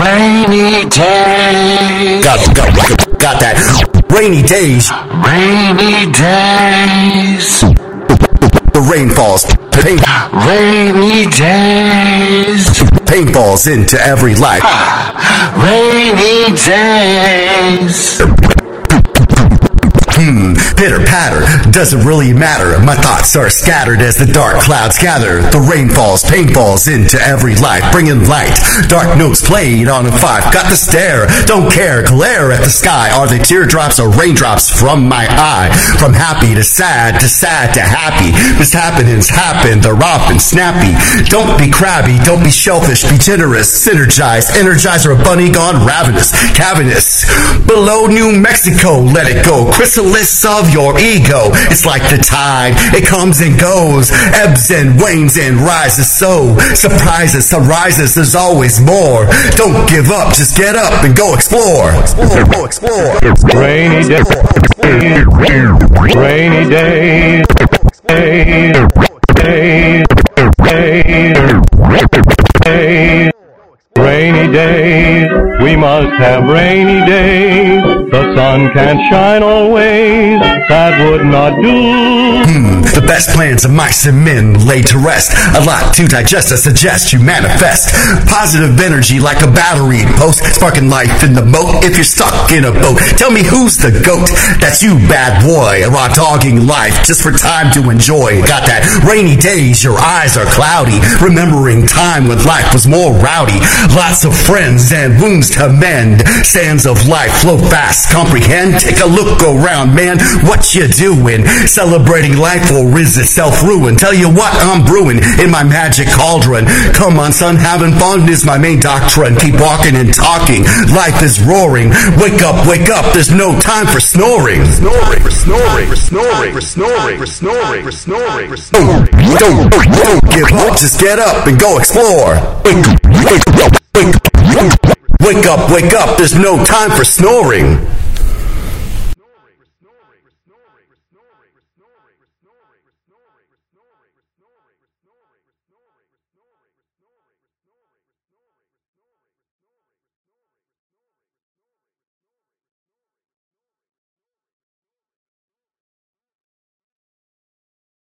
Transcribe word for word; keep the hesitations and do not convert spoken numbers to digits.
Rainy days. Got, got, got that. Rainy days. Rainy days. The rain falls. Pain. Rainy days. Pain falls into every life. Rainy days. Hmm, pitter patter, doesn't really matter. My thoughts are scattered as the dark clouds gather. The rain falls, pain falls into every life, bringing light. Dark notes played on a five. Got to stare, don't care, glare at the sky. Are they teardrops or raindrops from my eye? From happy to sad, to sad to happy. This happenings happen, they're often snappy. Don't be crabby, don't be shellfish, be generous, synergize, energize, or a bunny gone ravenous, cavernous. Below New Mexico, let it go. Chrysalis of your ego. It's like the tide, it comes and goes, ebbs and wanes and rises. So surprises, arises, there's always more. Don't give up, just get up and go explore. Explore, go explore. Rainy day, rainy day, rainy days. We must have rainy days. The sun can't shine always. That would not do. Hmm, the best plans of mice and men laid to rest. A lot to digest, I suggest you manifest. Positive energy like a battery post, sparking life in the moat. If you're stuck in a boat, tell me who's the goat? That's you, bad boy. A raw dogging life just for time to enjoy. Got that rainy days, your eyes are cloudy. Remembering time when life was more rowdy. Lots of friends and wounds to mend. Sands of life flow fast, comprehend. Take a look around, man, what you doing? Celebrating life or is it self-ruin? Tell you what I'm brewing in my magic cauldron. Come on, son, having fun is my main doctrine. Keep walking and talking, life is roaring. Wake up, wake up, there's no time for snoring. Snoring, snoring, snoring, snoring, snoring, snoring, snoring. Don't, don't give up, just get up and go explore. Wake, wake, wake, wake up, wake up, there's no time for snoring.